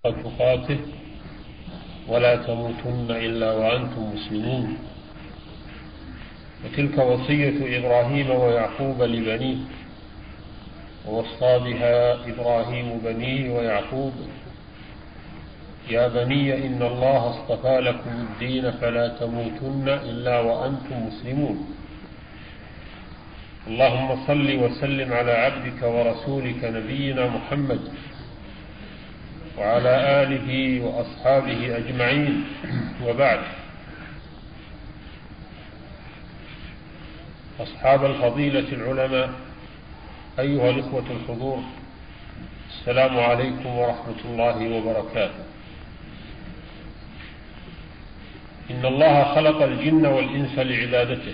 تقاته ولا تموتن إلا وأنتم مسلمون. وتلك وصية إبراهيم ويعقوب لبنيه، ووصى بها إبراهيم بنيه ويعقوب: يا بني إن الله اصطفى لكم الدين فلا تموتن إلا وأنتم مسلمون. اللهم صل وسلم على عبدك ورسولك نبينا محمد وعلى آله وأصحابه أجمعين، وبعد. أصحاب الفضيلة العلماء، أيها الإخوة الحضور، السلام عليكم ورحمة الله وبركاته. إن الله خلق الجن والإنس لعبادته،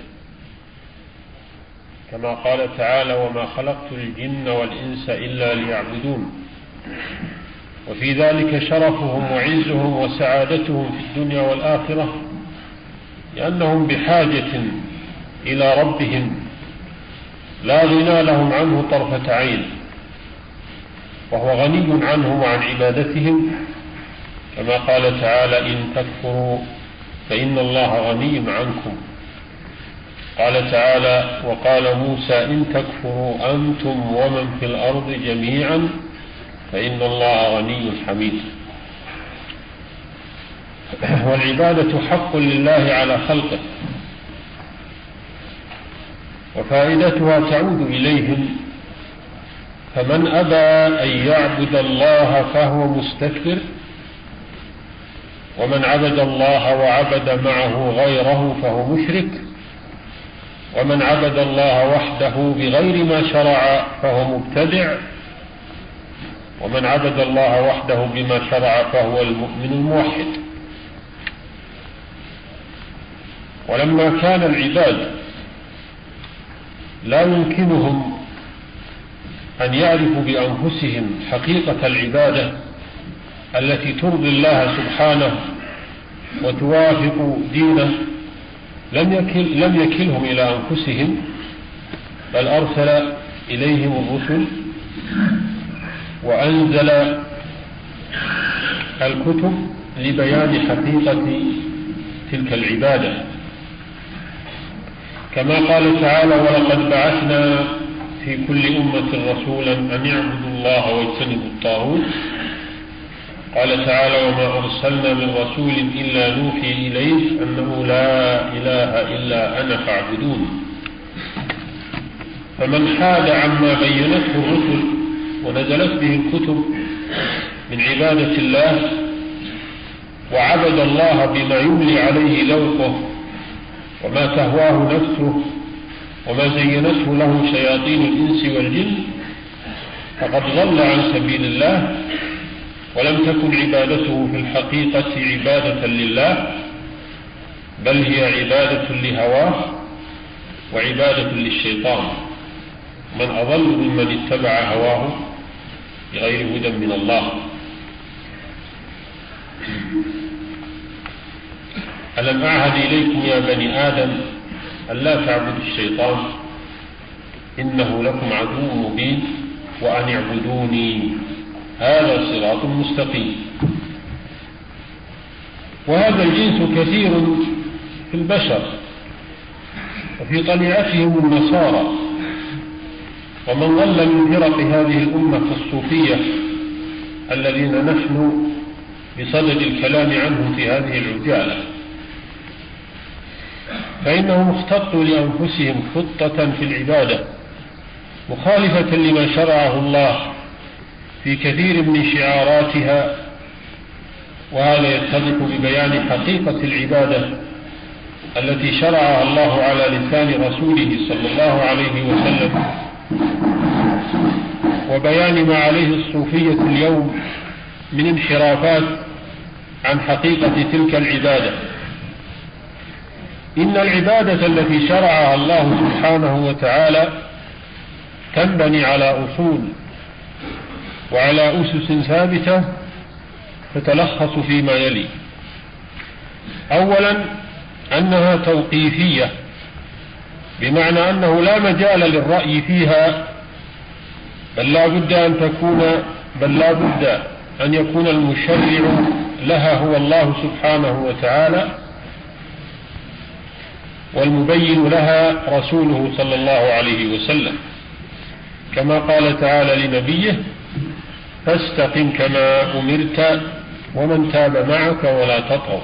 كما قال تعالى: وما خلقت الجن والإنس إلا ليعبدون. وفي ذلك شرفهم وعزهم وسعادتهم في الدنيا والآخرة، لأنهم بحاجة إلى ربهم لا غنى لهم عنه طرفة عين، وهو غني عنهم وعن عبادتهم، كما قال تعالى: إن تكفروا فإن الله غني عنكم. قال تعالى: وقال موسى: إن تكفروا أنتم ومن في الأرض جميعا فإن الله غني حميد. والعبادة حق لله على خلقه، وفائدتها تعود إليهم، فمن أبى أن يعبد الله فهو مستكبر، ومن عبد الله وعبد معه غيره فهو مشرك، ومن عبد الله وحده بغير ما شرع فهو مبتدع، ومن عبد الله وحده بما شرع فهو المؤمن الموحد. ولما كان العباد لا يمكنهم أن يعرفوا بأنفسهم حقيقة العبادة التي ترضي الله سبحانه وتوافق دينه، لم يكلهم إلى أنفسهم، بل أرسل إليهم الرسل وأنزل الكتب لبيان حقيقة تلك العبادة، كما قال تعالى: ولقد بعثنا في كل أمة رسولا أن يعبدوا الله واجتنبوا الطاغوت. قال تعالى: وما أرسلنا من رسول إلا نوحي إليه أنه لا إله إلا أنا فاعبدون. فمن حاد عما بينته الرسل ونزلت به الكتب من عبادة الله، وعبد الله بما يملي عليه ذوقه وما تهواه نفسه وما زينته له شياطين الإنس والجن، فقد ضل عن سبيل الله، ولم تكن عبادته في الحقيقة عبادة لله، بل هي عبادة لهواه وعبادة للشيطان. من أضل ممن اتبع هواه بغير هدى من الله. ألم أعهد إليكم يا بني آدم ألا تعبدوا الشيطان إنه لكم عدو مبين وأن اعبدوني هذا صراط مستقيم. وهذا الجنس كثير في البشر، وفي طليعتهم النصارى، ومن ظل من فرق هذه الأمة الصوفية الذين نحن بصدد الكلام عنهم في هذه العجالة، فإنهم اختطوا لأنفسهم خطة في العبادة مخالفة لما شرعه الله في كثير من شعاراتها، وهذا يتضح ببيان حقيقة العبادة التي شرعها الله على لسان رسوله صلى الله عليه وسلم، وبيان ما عليه الصوفية اليوم من انحرافات عن حقيقة تلك العبادة. إن العبادة التي شرعها الله سبحانه وتعالى تنبني على أصول وعلى أسس ثابتة، تتلخص فيما يلي: أولا، أنها توقيفية، بمعنى أنه لا مجال للرأي فيها، بل لا بد أن يكون المشرع لها هو الله سبحانه وتعالى، والمبين لها رسوله صلى الله عليه وسلم، كما قال تعالى لنبيه: فاستقم كما أمرت ومن تاب معك ولا تطغوا.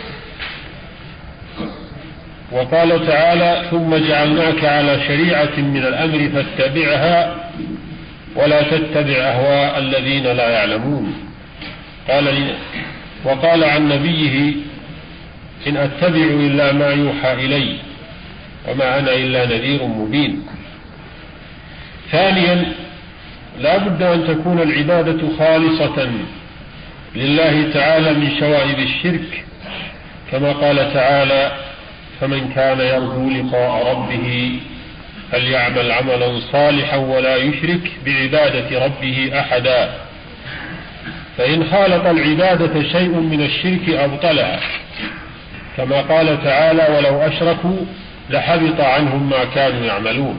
وقال تعالى: ثم جعلناك على شريعة من الأمر فاتبعها ولا تتبع أهواء الذين لا يعلمون. وقال عن نبيه: إن أتبع إلا ما يوحى إلي وما أنا إلا نذير مبين. ثانيا، لا بد أن تكون العبادة خالصة لله تعالى من شوائب الشرك، كما قال تعالى: فمن كان يرجو لقاء ربه فليعمل عملا صالحا ولا يشرك بعبادة ربه أحدا. فإن خالط العبادة شيء من الشرك أبطلها، كما قال تعالى: ولو أشركوا لحبط عنهم ما كانوا يعملون.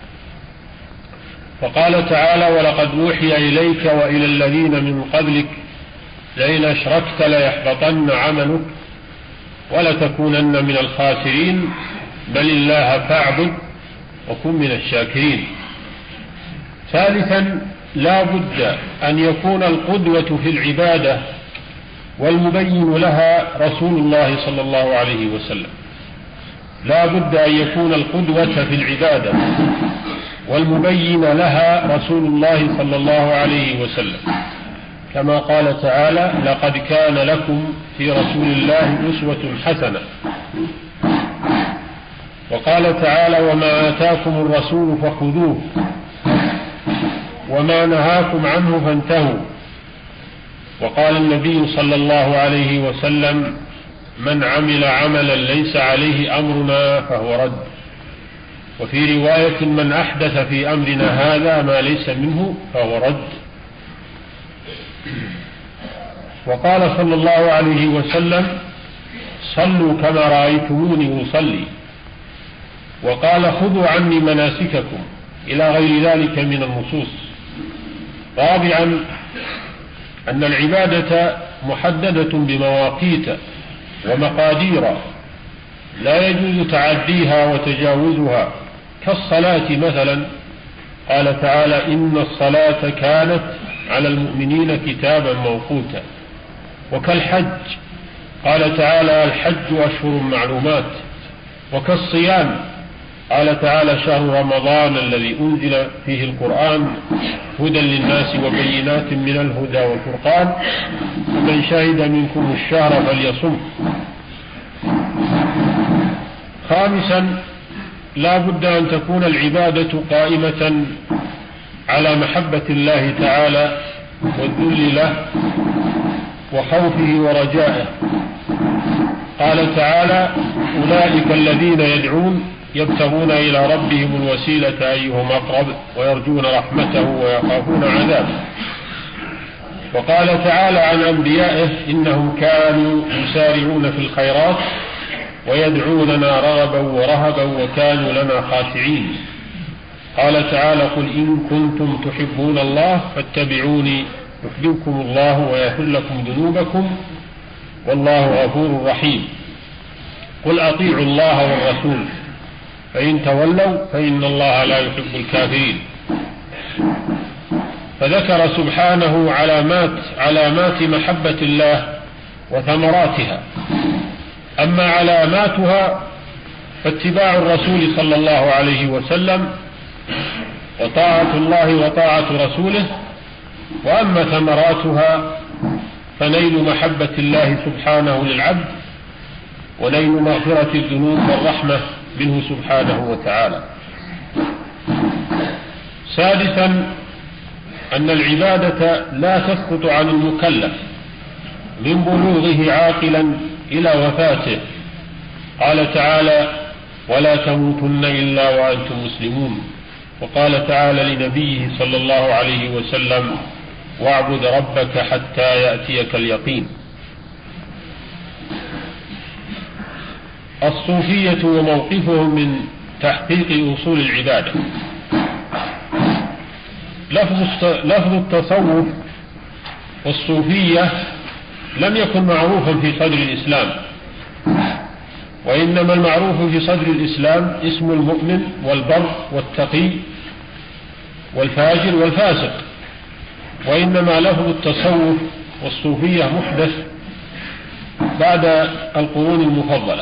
فقال تعالى: ولقد أوحي إليك وإلى الذين من قبلك لئن أشركت ليحبطن عملك ولتكونن من الخاسرين بل الله فاعبد وكن من الشاكرين. ثالثا، لا بد أن يكون القدوة في العبادة والمبين لها رسول الله صلى الله عليه وسلم. لا بد أن يكون القدوة في العبادة والمبين لها رسول الله صلى الله عليه وسلم، كما قال تعالى: لقد كان لكم في رسول الله أسوة حسنة. وقال تعالى: وما آتاكم الرسول فخذوه وما نهاكم عنه فانتهوا. وقال النبي صلى الله عليه وسلم: من عمل عملا ليس عليه أمرنا فهو رد. وفي رواية: من أحدث في أمرنا هذا ما ليس منه فهو رد. وقال صلى الله عليه وسلم: صلوا كما رأيتموني أصلي. وقال: خذوا عني مناسككم، إلى غير ذلك من النصوص. رابعا، أن العبادة محددة بمواقيت ومقادير لا يجوز تعديها وتجاوزها، كالصلاة مثلا، قال تعالى: إن الصلاة كانت على المؤمنين كتابا موقوتا. وكالحج، قال تعالى: الحج أشهر معلومات. وكالصيام، قال تعالى: شهر رمضان الذي أنزل فيه القرآن هدى للناس وبينات من الهدى والفرقان فمن شهد منكم الشهر فليصم. خامسا، لا بد أن تكون العبادة قائمة على محبة الله تعالى والذل له وخوفه ورجائه. قال تعالى: أولئك الذين يدعون يبتغون إلى ربهم الوسيلة أيهم أقرب ويرجون رحمته ويخافون عذابه. وقال تعالى عن أنبيائه: إنهم كانوا يسارعون في الخيرات ويدعوننا رغبا ورهبا وكانوا لنا خاشعين. قال تعالى: قل إن كنتم تحبون الله فاتبعوني يحببكم الله ويغفر لكم ذنوبكم والله غفور رحيم. قل أطيعوا الله والرسول فإن تولوا فإن الله لا يحب الكافرين. فذكر سبحانه علامات محبة الله وثمراتها. أما علاماتها فاتباع الرسول صلى الله عليه وسلم وطاعة الله وطاعة رسوله. وأما ثمراتها فنيل محبة الله سبحانه للعبد ونيل مغفرة الذنوب والرحمة منه سبحانه وتعالى. سادسا، أن العبادة لا تسقط عن المكلف من بلوغه عاقلا إلى وفاته. قال تعالى: ولا تموتن إلا وأنتم مسلمون. وقال تعالى لنبيه صلى الله عليه وسلم: واعبد ربك حتى يأتيك اليقين. الصوفية وموقفهم من تحقيق أصول العبادة. لفظ التصوف والصوفية لم يكن معروفا في صدر الإسلام، وإنما المعروف في صدر الإسلام اسم المؤمن والبر والتقي والفاجر والفاسق، وإنما لفظ التصوف والصوفية محدث بعد القرون المفضلة،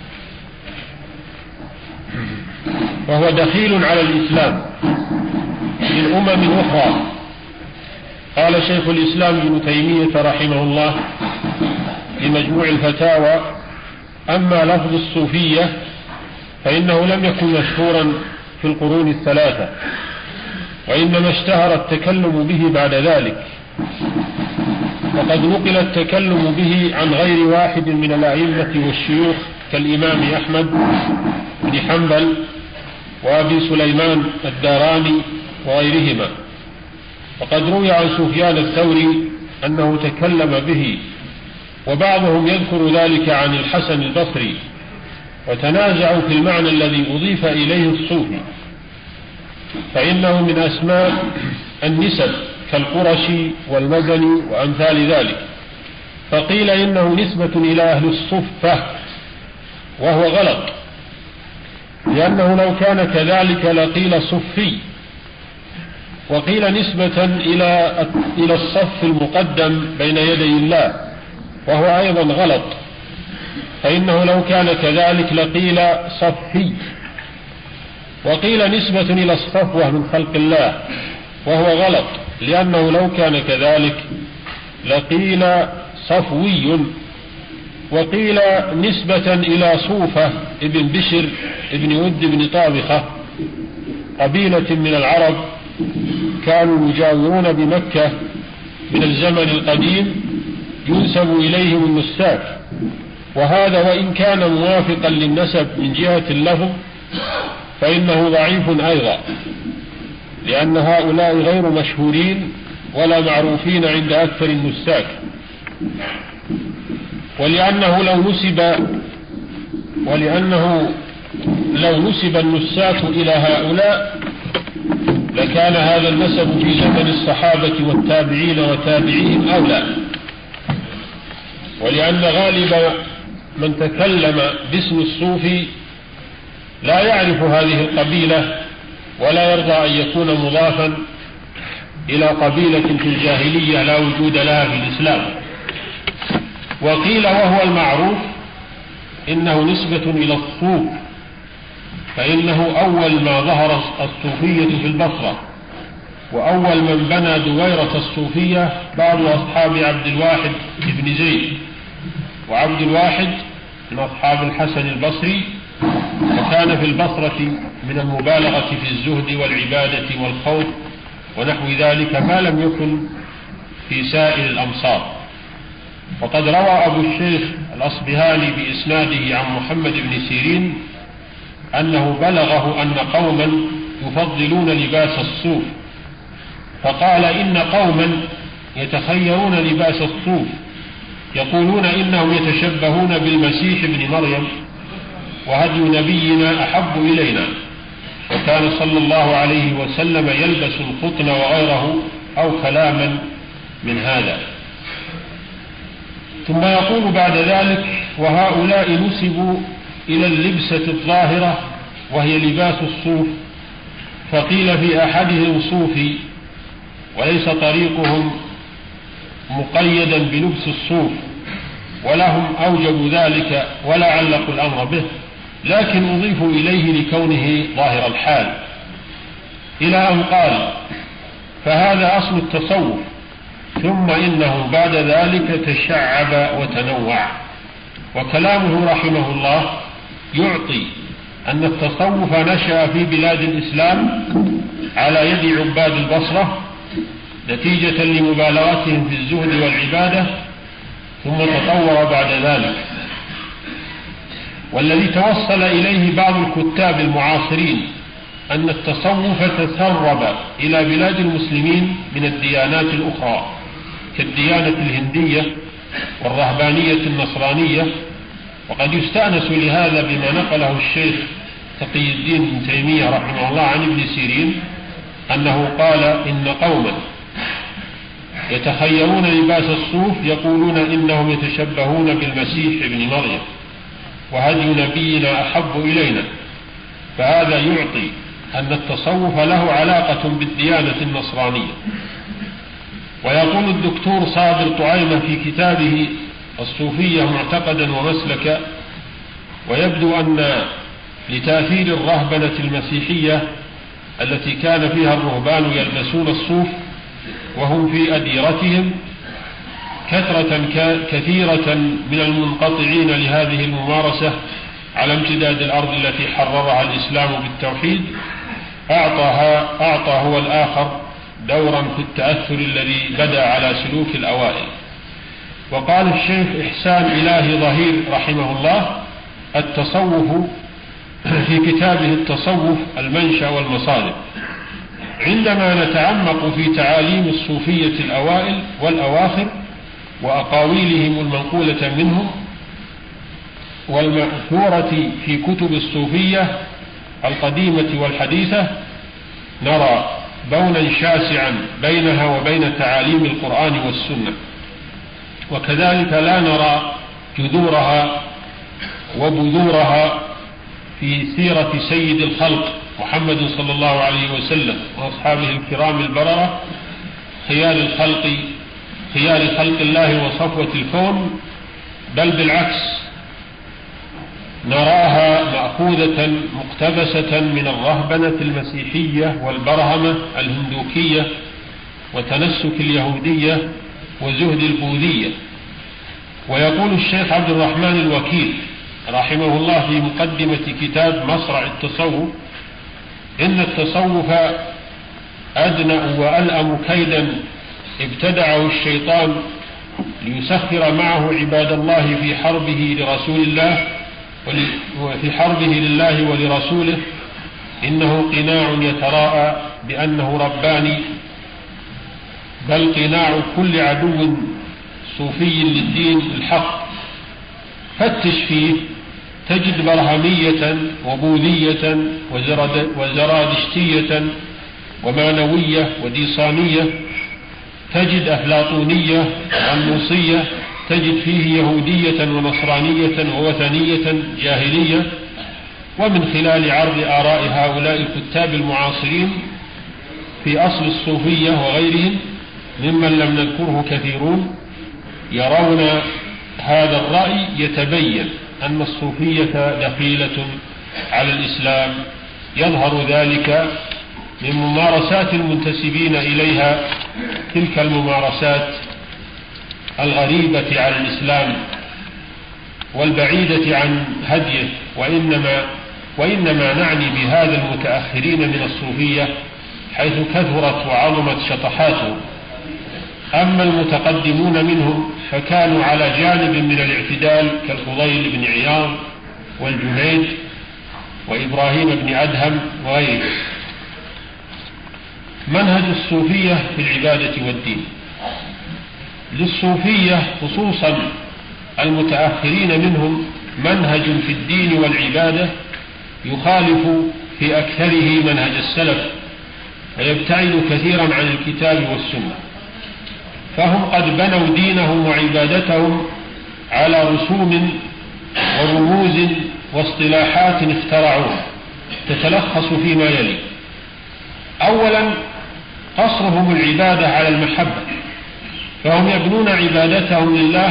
وهو دخيل على الإسلام من أمم أخرى. قال شيخ الإسلام ابن تيمية رحمه الله في مجموع الفتاوى: أما لفظ الصوفية فإنه لم يكن مشهورا في القرون الثلاثة، وإنما اشتهر التكلم به بعد ذلك، وقد نقل التكلم به عن غير واحد من الأئمة والشيوخ كالإمام أحمد بن حنبل وأبي سليمان الداراني وغيرهما. وقد روي عن سفيان الثوري أنه تكلم به، وبعضهم يذكر ذلك عن الحسن البصري، وتنازعوا في المعنى الذي أضيف إليه الصوفي، فإنه من أسماء النسب كالقرشي والمدني وأمثال ذلك، فقيل إنه نسبة إلى أهل الصفة، وهو غلط، لأنه لو كان كذلك لقيل صفي، وقيل نسبة إلى الصف المقدم بين يدي الله، وهو أيضا غلط، فإنه لو كان كذلك لقيل صفي، وقيل نسبة إلى الصفوة من خلق الله، وهو غلط، لأنه لو كان كذلك لقيل صفوي، وقيل نسبة إلى صوفة ابن بشر ابن ود بن طابخة، قبيلة من العرب كانوا يجاورون بمكة من الزمن القديم، ينسب إليهم النساك، وهذا وإن كان موافقا للنسب من جهة اللفظ فإنه ضعيف أيضا، لأن هؤلاء غير مشهورين ولا معروفين عند أكثر النساك، ولأنه لو نسب النساك إلى هؤلاء لكان هذا النسب في زمن الصحابة والتابعين وتابعيهم أولى، ولأن غالب من تكلم باسم الصوفي لا يعرف هذه القبيلة ولا يرضى أن يكون مضافا إلى قبيلة في الجاهلية لا وجود لها في الإسلام. وقيل وهو المعروف إنه نسبة إلى الصوف، فإنه أول ما ظهر الصوفية في البصرة، وأول من بنى دويرة الصوفية بعض أصحاب عبد الواحد بن زيد، وعبد الواحد من أصحاب الحسن البصري، وكان في البصرة من المبالغة في الزهد والعبادة والخوف ونحو ذلك ما لم يكن في سائر الأمصار. وقد روى أبو الشيخ الأصبهاني بإسناده عن محمد بن سيرين أنه بلغه أن قوما يفضلون لباس الصوف، فقال إن قوما يتخيرون لباس الصوف، يقولون إنهم يتشبهون بالمسيح ابن مريم، وهدي نبينا أحب إلينا، وكان صلى الله عليه وسلم يلبس القطن وغيره أو كلاما من هذا. ثم يقول بعد ذلك: وهؤلاء نسبوا إلى اللبسة الظاهرة وهي لباس الصوف، فقيل في أحدهم صوفي، وليس طريقهم مقيدا بلبس الصوف، ولهم أوجبوا ذلك ولا علقوا الأمر به، لكن أضيفوا إليه لكونه ظاهر الحال، إلى أن قال: فهذا أصل التصوف، ثم إنه بعد ذلك تشعب وتنوع. وكلامه رحمه الله يعطي أن التصوف نشأ في بلاد الإسلام على يد عباد البصرة نتيجة لمبالغتهم في الزهد والعبادة، ثم تطور بعد ذلك. والذي توصل إليه بعض الكتاب المعاصرين أن التصوف تسرب إلى بلاد المسلمين من الديانات الأخرى كالديانة الهندية والرهبانية النصرانية. وقد يستأنس لهذا بما نقله الشيخ تقي الدين ابن تيمية رحمه الله عن ابن سيرين أنه قال: إن قوما يتخيرون لباس الصوف يقولون إنهم يتشبهون بالمسيح ابن مريم وهدي نبينا أحب إلينا، فهذا يعطي أن التصوف له علاقة بالديانة النصرانية. ويقول الدكتور صابر طعيمة في كتابه الصوفية معتقدا ومسلكا: ويبدو أن لتأثير الرهبنة المسيحية التي كان فيها الرهبان يلبسون الصوف وهم في أديرتهم كثرة كثيرة من المنقطعين لهذه الممارسة على امتداد الأرض التي حررها الإسلام بالتوحيد، أعطى هو الآخر دورا في التأثر الذي بدأ على سلوك الأوائل. وقال الشيخ إحسان إلهي ظهير رحمه الله: التصوف في كتابه التصوف المنشأ والمصادر: عندما نتعمق في تعاليم الصوفية الأوائل والأواخر وأقاويلهم المنقولة منهم والمأثورة في كتب الصوفية القديمة والحديثة، نرى بونا شاسعا بينها وبين تعاليم القرآن والسنة، وكذلك لا نرى جذورها وبذورها في سيرة سيد الخلق محمد صلى الله عليه وسلم وأصحابه الكرام البررة خيار خلق الله وصفوة الكون، بل بالعكس نراها مأخوذة مقتبسة من الرهبنة المسيحية والبرهمة الهندوكية وتنسك اليهودية وزهد البوذية. ويقول الشيخ عبد الرحمن الوكيل رحمه الله في مقدمة كتاب مصرع التصوف: إن التصوف أدنأ وألأم كيدا ابتدعه الشيطان ليسخر معه عباد الله في حربه لرسول الله وفي حربه لله ولرسوله. إنه قناع يتراءى بأنه رباني، بل قناع كل عدو صوفي للدين الحق. فتش فيه تجد برهمية وبوذية وزرادشتية ومانوية وديصانية، تجد أفلاطونية وعنوصية، تجد فيه يهودية ونصرانية ووثنية جاهلية. ومن خلال عرض آراء هؤلاء الكتاب المعاصرين في أصل الصوفية وغيرهم ممن لم نذكره كثيرون يرون هذا الرأي، يتبين أن الصوفية دخيلة على الإسلام. يظهر ذلك من ممارسات المنتسبين إليها، تلك الممارسات الغريبة على الإسلام والبعيدة عن هديه. وإنما نعني بهذا المتأخرين من الصوفية حيث كثرت وعظمت شطحاتهم. أما المتقدمون منهم فكانوا على جانب من الاعتدال كالفضيل بن عياض والجنيد وإبراهيم بن أدهم وغيرهم. منهج الصوفية في العبادة والدين: للصوفية خصوصا المتأخرين منهم منهج في الدين والعبادة يخالف في أكثره منهج السلف، ويبتعد كثيرا عن الكتاب والسنة. فهم قد بنوا دينهم وعبادتهم على رسوم ورموز واصطلاحات اخترعوها تتلخص فيما يلي: أولا، قصرهم العبادة على المحبة، فهم يبنون عبادتهم لله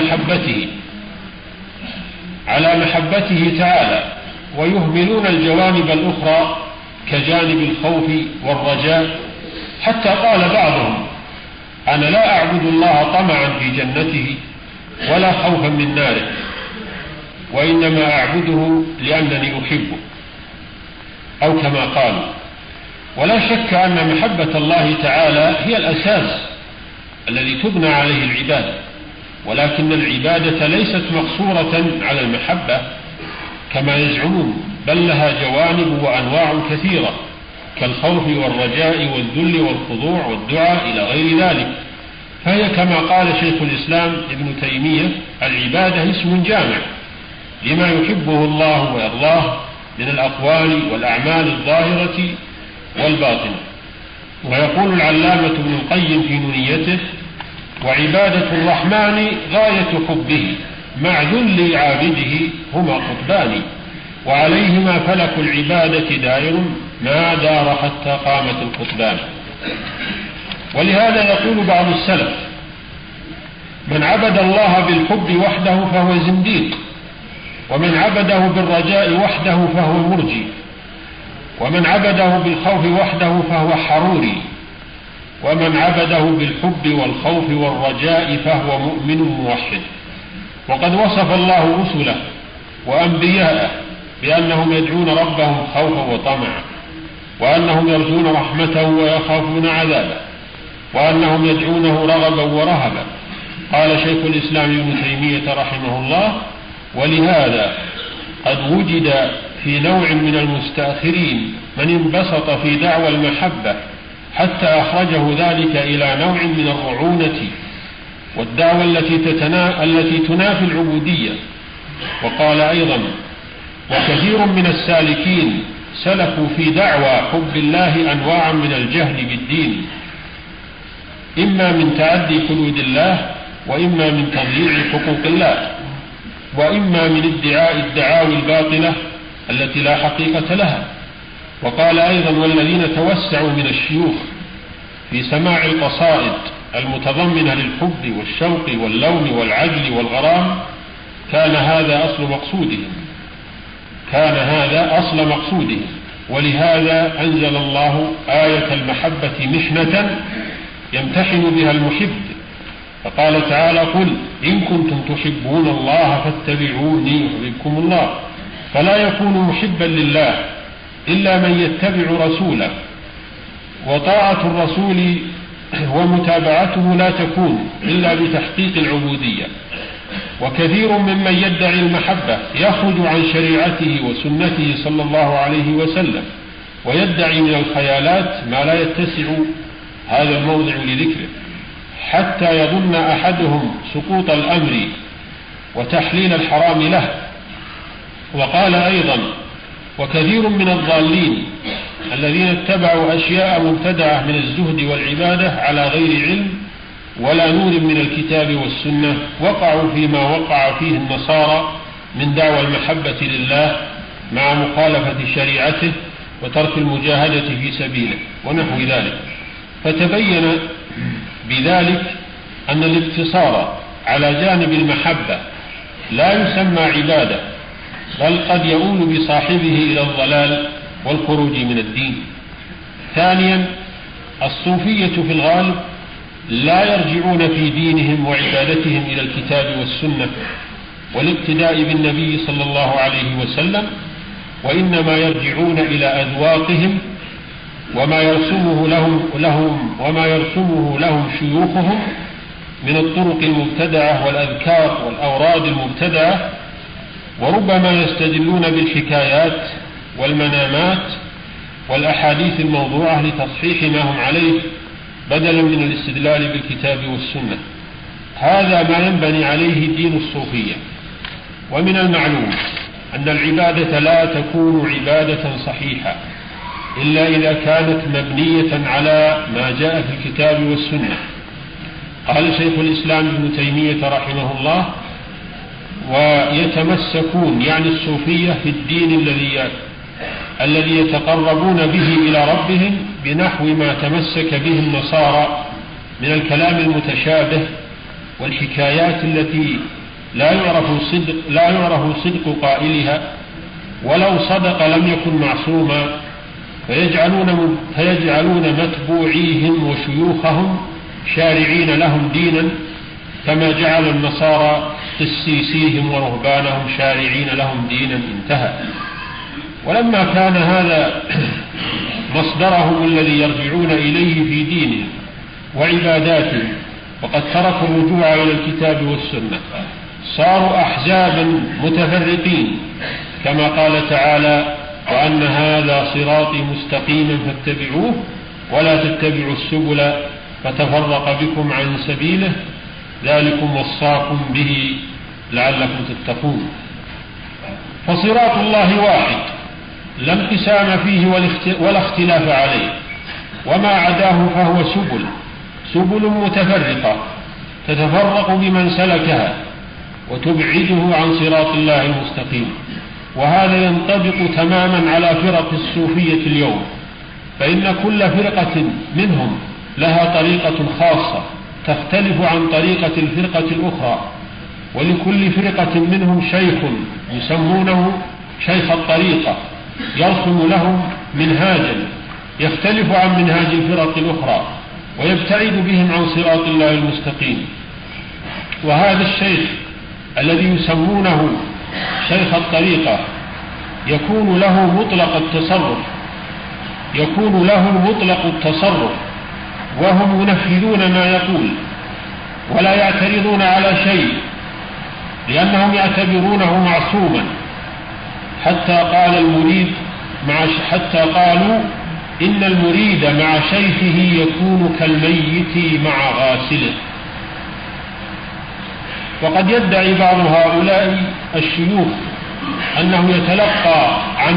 على محبته تعالى، ويهملون الجوانب الأخرى كجانب الخوف والرجاء، حتى قال بعضهم: أنا لا أعبد الله طمعا في جنته ولا خوفا من ناره، وإنما أعبده لأنني أحبه، أو كما قالوا. ولا شك أن محبة الله تعالى هي الأساس الذي تبنى عليه العبادة، ولكن العبادة ليست مقصورة على المحبة كما يزعمون، بل لها جوانب وأنواع كثيرة كالخوف والرجاء والذل والخضوع والدعاء إلى غير ذلك. فهي كما قال شيخ الإسلام ابن تيمية: العبادة اسم جامع لما يحبه الله ويرضاه من الأقوال والأعمال الظاهرة والباطنة. ويقول العلامة ابن القيم في نونيته: وعبادة الرحمن غاية حبه مع ذل عابده هما قطبان، وعليهما فلك العبادة دائر ما دار حتى قامت القطبان. ولهذا يقول بعض السلف: من عبد الله بالحب وحده فهو زنديق، ومن عبده بالرجاء وحده فهو مرجي، ومن عبده بالخوف وحده فهو حروري، ومن عبده بالحب والخوف والرجاء فهو مؤمن موحد. وقد وصف الله رسله وأنبياءه بأنهم يدعون ربهم خوفا وطمعا، وأنهم يرجون رحمته ويخافون عذابه، وأنهم يدعونه رغبا ورهبا. قال شيخ الإسلام ابن تيمية رحمه الله: ولهذا قد وجد في نوع من المستأخرين من انبسط في دعوى المحبة حتى أخرجه ذلك إلى نوع من الرعونة والدعوة التي تنافي العبودية. وقال أيضا: وكثير من السالكين سلكوا في دعوى حب الله أنواعا من الجهل بالدين، إما من تعدي حدود الله، وإما من تضييع حقوق الله، وإما من ادعاء الدعاوى الباطلة التي لا حقيقة لها. وقال أيضا: والذين توسعوا من الشيوخ في سماع القصائد المتضمنة للحب والشوق واللوم والعجل والغرام كان هذا أصل مقصودهم. ولهذا أنزل الله آية المحبة محنة يمتحن بها المحب، فقال تعالى: قل إن كنتم تحبون الله فاتبعوني يحببكم الله. فلا يكون محبا لله إلا من يتبع رسوله، وطاعة الرسول ومتابعته لا تكون إلا بتحقيق العبودية. وكثير ممن يدعي المحبة يخرج عن شريعته وسنته صلى الله عليه وسلم، ويدعي من الخيالات ما لا يتسع هذا الموضع لذكره، حتى يظن أحدهم سقوط الأمر وتحليل الحرام له. وقال أيضا: وكثير من الضالين الذين اتبعوا أشياء مبتدعة من الزهد والعبادة على غير علم ولا نور من الكتاب والسنة وقعوا فيما وقع فيه النصارى من دعوى المحبة لله مع مخالفة شريعته وترك المجاهدة في سبيله ونحو ذلك. فتبين بذلك أن الاقتصار على جانب المحبة لا يسمى عبادة، بل قد يؤول بصاحبه إلى الضلال والخروج من الدين. ثانيا، الصوفية في الغالب لا يرجعون في دينهم وعبادتهم إلى الكتاب والسنة والاقتداء بالنبي صلى الله عليه وسلم، وإنما يرجعون إلى أذواقهم وما يرسمه لهم شيوخهم من الطرق المبتدعة والأذكار والأوراد المبتدعة، وربما يستدلون بالحكايات والمنامات والأحاديث الموضوعة لتصحيح ما هم عليه بدلا من الاستدلال بالكتاب والسنة. هذا ما ينبني عليه دين الصوفية. ومن المعلوم أن العبادة لا تكون عبادة صحيحة إلا إذا كانت مبنية على ما جاء في الكتاب والسنة. قال شيخ الإسلام ابن تيمية رحمه الله: ويتمسكون يعني الصوفية في الدين الذي يتقربون به إلى ربهم بنحو ما تمسك به النصارى من الكلام المتشابه والحكايات التي لا يعرف صدق قائلها، ولو صدق لم يكن معصوما، فيجعلون متبوعيهم وشيوخهم شارعين لهم دينا كما جعل النصارى قسيسيهم ورهبانهم شارعين لهم دينا. انتهى. ولما كان هذا مصدرهم الذي يرجعون إليه في دينهم وعباداتهم، وقد تركوا الرجوع إلى الكتاب والسنة، صاروا أحزابا متفرقين، كما قال تعالى: وأن هذا صراطي مستقيما فاتبعوه ولا تتبعوا السبل فتفرق بكم عن سبيله ذلكم وصاكم به لعلكم تتقون. فصراط الله واحد لا انقسام فيه ولا اختلاف عليه، وما عداه فهو سبل متفرقة تتفرق بمن سلكها وتبعده عن صراط الله المستقيم. وهذا ينطبق تماما على فرق الصوفية اليوم، فإن كل فرقة منهم لها طريقة خاصة تختلف عن طريقة الفرقة الأخرى، ولكل فرقة منهم شيخ يسمونه شيخ الطريقة يرسم لهم منهاجا يختلف عن منهاج الفرق الأخرى ويبتعد بهم عن صراط الله المستقيم. وهذا الشيخ الذي يسمونه شيخ الطريقة يكون له مطلق التصرف وهم ينفذون ما يقول ولا يعترضون على شيء، لأنهم يعتبرونه معصوما. حتى قالوا إن المريد مع شيخه يكون كالميت مع غاسله. وقد يدعي بعض هؤلاء الشيوخ أنه يتلقى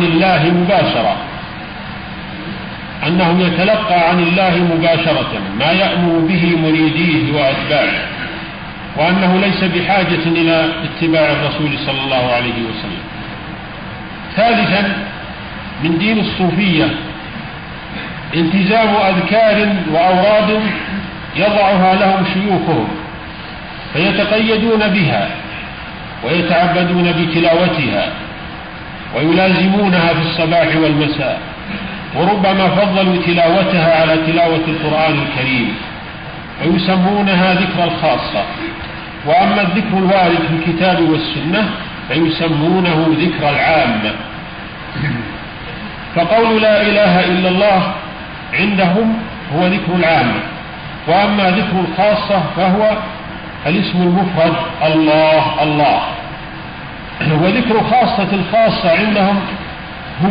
عن الله مباشرة ما يأمر به مريديه وأتباعه، وأنه ليس بحاجة إلى اتباع الرسول صلى الله عليه وسلم. ثالثا، من دين الصوفية التزام أذكار وأوراد يضعها لهم شيوخهم فيتقيدون بها ويتعبدون بتلاوتها ويلازمونها في الصباح والمساء، وربما فضلوا تلاوتها على تلاوة القرآن الكريم ويسمونها ذكر الخاصة. وأما الذكر الوارد في الكتاب والسنة فيسمونه ذكر العامة. فقول لا إله إلا الله عندهم هو ذكر العامة، وأما ذكر الخاصة فهو الاسم المفرد الله الله. وذكر خاصة الخاصة عندهم هو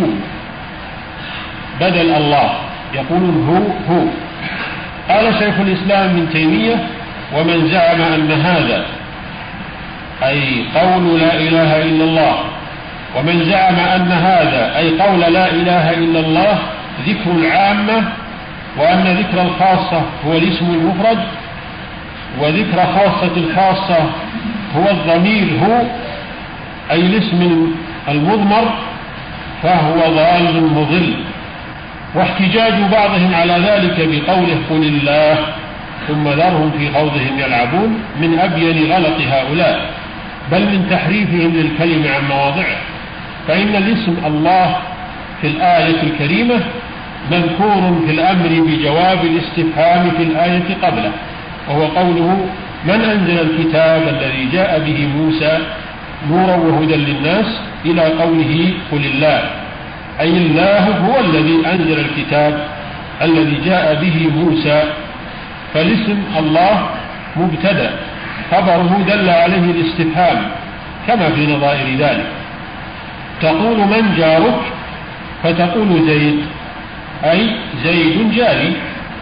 بدل الله، يقولون هو. قال شيخ الإسلام ابن تيمية: ومن زعم أن هذا أي قول لا إله إلا الله، ومن زعم أن هذا أي قول لا إله إلا الله ذكر العامة، وأن ذكر الخاصة هو الاسم المفرد، وذكر خاصة الخاصة هو الضمير هو أي الاسم المضمر، فهو ضال مضل. واحتجاج بعضهم على ذلك بقوله قل الله ثم ذرهم في خوضهم يلعبون من أبين غلط هؤلاء، بل من تحريفهم للكلم عن مواضعه. فإن الاسم الله في الآية الكريمة مذكور في الأمر بجواب الاستفهام في الآية قبله، وهو قوله من أنزل الكتاب الذي جاء به موسى نورا وهدى للناس إلى قوله قل الله، أي الله هو الذي أنزل الكتاب الذي جاء به موسى. فالاسم الله مبتدأ خبره دل عليه الاستفهام كما في نظائر ذلك. تقول من جارك فتقول زيد أي زيد جاري.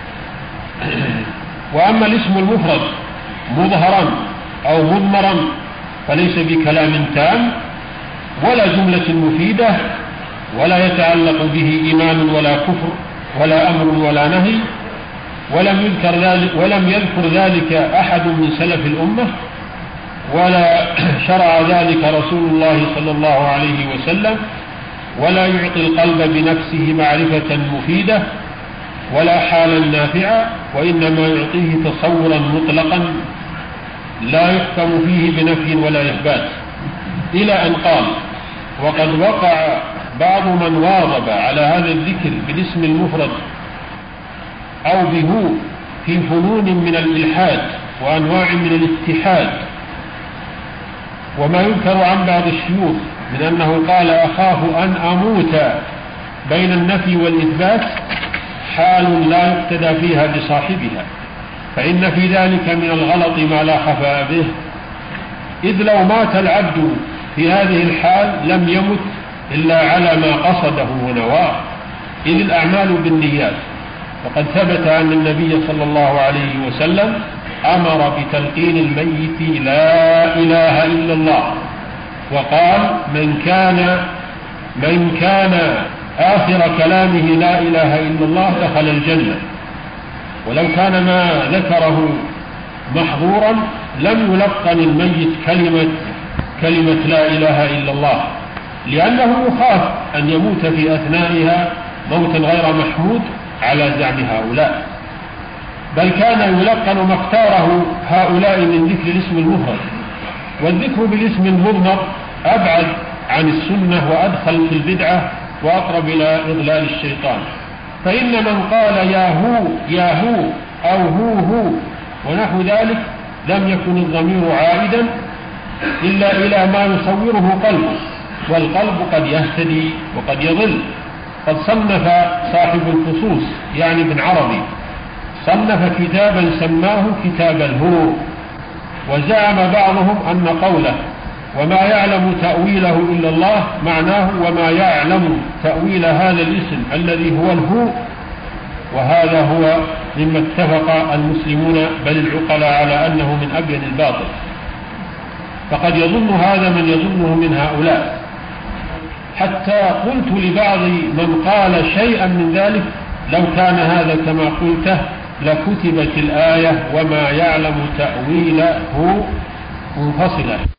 وأما الاسم المفرد مظهرا أو مضمرا فليس بكلام تام ولا جملة مفيدة، ولا يتعلق به إيمان ولا كفر ولا أمر ولا نهي، ولم يذكر ذلك أحد من سلف الأمة، ولا شرع ذلك رسول الله صلى الله عليه وسلم، ولا يعطي القلب بنفسه معرفة مفيدة ولا حالا نافعة، وإنما يعطيه تصورا مطلقا لا يحكم فيه بنفي ولا إثبات. إلى أن قال: وقد وقع بعض من واظب على هذا الذكر بالاسم المفرد أو به في فنون من الإلحاد وأنواع من الاتحاد. وما يذكر عن بعض الشيوخ من أنه قال: أخاف أن أموت بين النفي والإثبات حال لا يقتدى فيها بصاحبها، فإن في ذلك من الغلط ما لا خفاء به، إذ لو مات العبد في هذه الحال لم يمت إلا على ما قصده ونواه، إذ الأعمال بالنيات. وقد ثبت أن النبي صلى الله عليه وسلم أمر بتلقين الميت لا إله إلا الله، وقال: من كان آخر كلامه لا إله إلا الله دخل الجنة. ولو كان ما ذكره محظورا لم يلقن الميت كلمة لا إله إلا الله، لأنه يخاف أن يموت في أثنائها موتا غير محمود على زعم هؤلاء، بل كان يلقن ما اختاره هؤلاء من ذكر الاسم المفرد، والذكر بالاسم المضمر أبعد عن السنة وأدخل في البدعة وأقرب إلى إضلال الشيطان. فإن من قال يا هو أو هو ونحو ذلك لم يكن الضمير عائدا إلا إلى ما يصوره قلبه، والقلب قد يهتدي وقد يضل. قد صنف صاحب الفصوص يعني ابن عربي صنف كتابا سماه كتاب الهو، وزعم بعضهم أن قوله وما يعلم تأويله إلا الله معناه وما يعلم تأويل هذا الاسم الذي هو الهو، وهذا هو مما اتفق المسلمون بل العقلاء على أنه من أبين الباطل. فقد يظن هذا من يظنه من هؤلاء، حتى قلت لبعض من قال شيئا من ذلك لو كان هذا كما قلته لكتبت الآية وما يعلم تأويله منفصلة.